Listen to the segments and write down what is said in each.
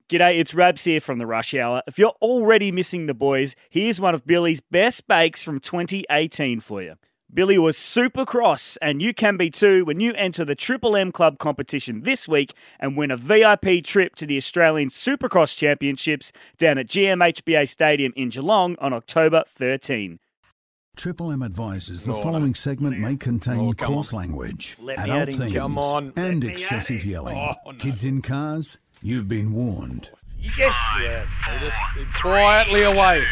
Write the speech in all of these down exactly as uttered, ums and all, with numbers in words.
G'day, it's Rabs here from the Rush Hour. If you're already missing the boys, here's one of Billy's best bakes from twenty eighteen for you. Billy was super cross, and you can be too when you enter the Triple M Club competition this week and win a V I P trip to the Australian Supercross Championships down at G M H B A Stadium in Geelong on October thirteenth. Triple M advises the Oh, following no. segment may contain Oh, come coarse on. language, Let me adult at him. themes, Come on. and Let me excessive at him. yelling. Oh, no. Kids in cars, you've been warned. Yes, you have. They just quietly away.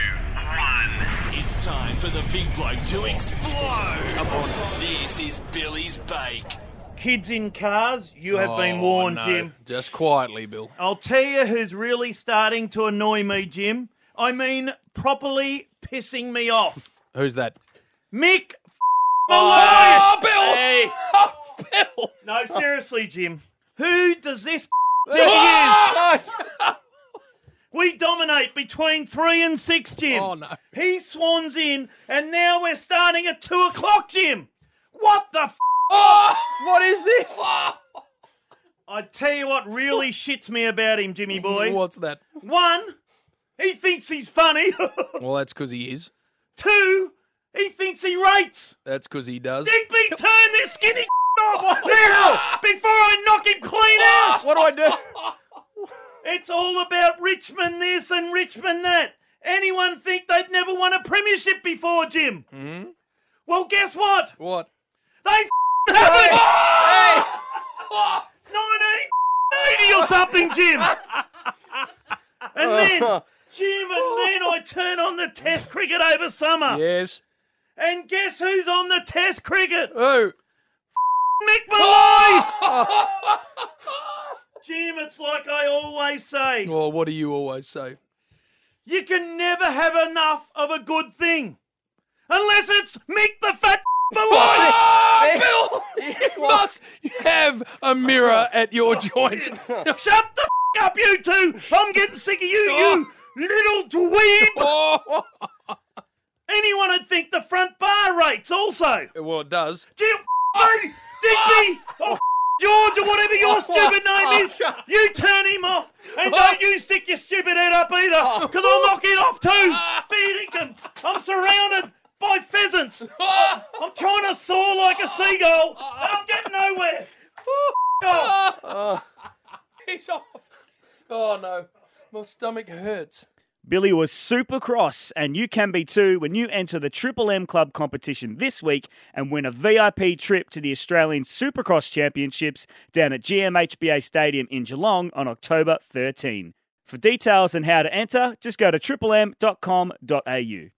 It's time for the big bloke to explode. This is Billy's Bake. Kids in cars, you have been Oh, warned, no. Jim. Just quietly, Bill. I'll tell you who's really starting to annoy me, Jim. I mean, properly pissing me off. Who's that? Mick f- Oh, Malloy! Bill! Hey. Oh, Bill! No, seriously, Jim. Who does this f- think he is? We dominate between three and six, Jim. Oh, no. He swans in, and now we're starting at two o'clock, Jim. What the f- Oh, what is this? I tell you what really shits me about him, Jimmy boy. What's that? One, he thinks he's funny. Well, that's because he is. Two, he thinks he rates. That's because he does. Digby, turn this skinny off now before I knock him clean out. What do I do? It's all about Richmond this and Richmond that. Anyone think they've never won a premiership before, Jim? Hmm? Well, guess what? What? They f- haven't. nineteen eighty or something, Jim. And then, Jim, and then I turn on the Test cricket over summer. Yes. And guess who's on the Test cricket? Who? Mick Malloy! Jim, it's like I always say. Well, what do you always say? You can never have enough of a good thing. Unless it's Mick the Fat Malloy! Oh, Bill! You must have a mirror at your joint. Shut the f- up, you two! I'm getting sick of you, you little dweeb! Oh. Anyone would think the front bar rates also. Well, it does. Jim, me, Digby, or f- George, or whatever your stupid name is, you turn him off. And don't you stick your stupid head up either, because I'll knock it off too. Feeding I'm surrounded by pheasants. I'm trying to soar like a seagull, and I'm getting nowhere. F- off. He's off. Oh, no. My stomach hurts. Billy was super cross, and you can be too when you enter the Triple M Club competition this week and win a V I P trip to the Australian Supercross Championships down at G M H B A Stadium in Geelong on October thirteenth. For details on how to enter, just go to triple m dot com dot a u.